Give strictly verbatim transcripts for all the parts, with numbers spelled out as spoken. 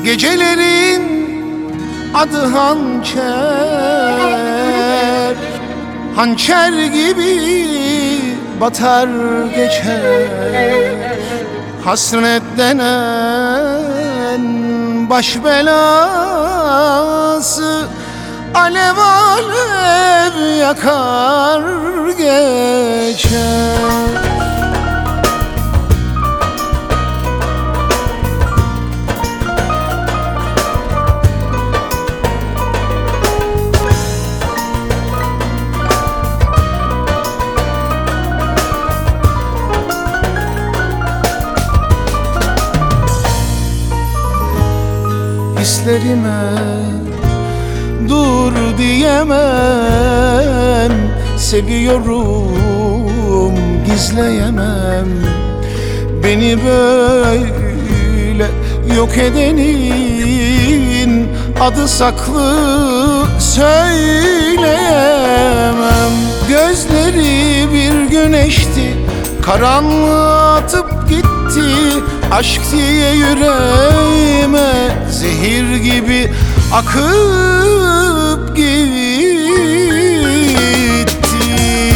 Gecelerin adı hançer, hançer gibi batar geçer. Hasret denen baş belası alev alev yakar geçer. Hislerime dur diyemem, seviyorum gizleyemem. Beni böyle yok edenin adı saklı söyleyemem. Gözleri bir güneşti, karanlığa atıp gitti. Aşk diye yüreğime zehir gibi akıp gitti.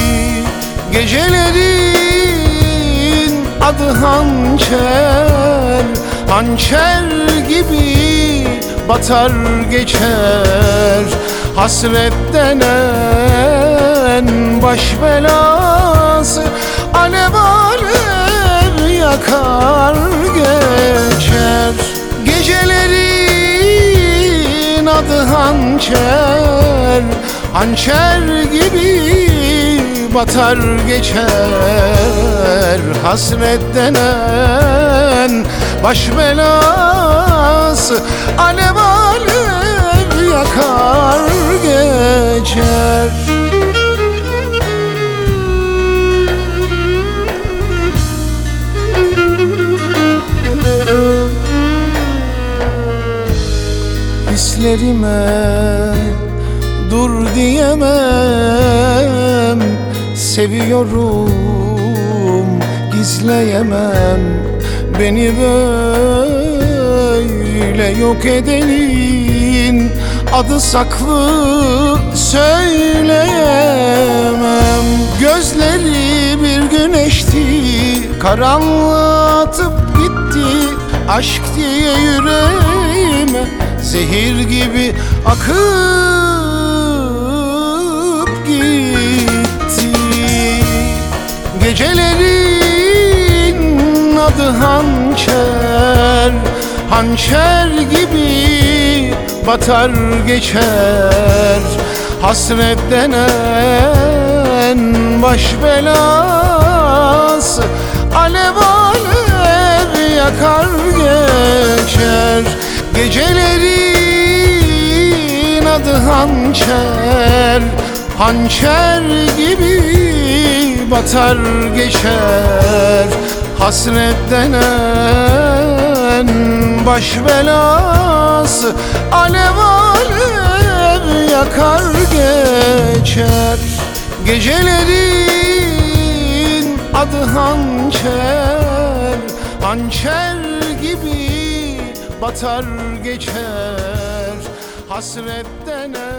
Gecelerin adı hançer, hançer gibi batar geçer. Hasret denen baş belası alev alev yakar geçer. Gecelerin adı hançer, hançer gibi batar geçer. Hasret denen baş belası alev alev yakar geçer. Hislerime dur diyemem, seviyorum gizleyemem. Beni böyle yok edenin adı saklı söyleyemem. Gözleri bir güneşti, karanlığa atıp gitti. Aşk diye yüreğime zehir gibi akıp gitti. Gecelerin adı hançer, hançer gibi batar geçer. Hasret denen baş belası alev alev yakar geçer. Gecelerin adı hançer, hançer gibi batar geçer. Hasret denen baş belası alev alev yakar geçer. Gecelerin adı hançer, hançer gibi batar geçer. Hasret denen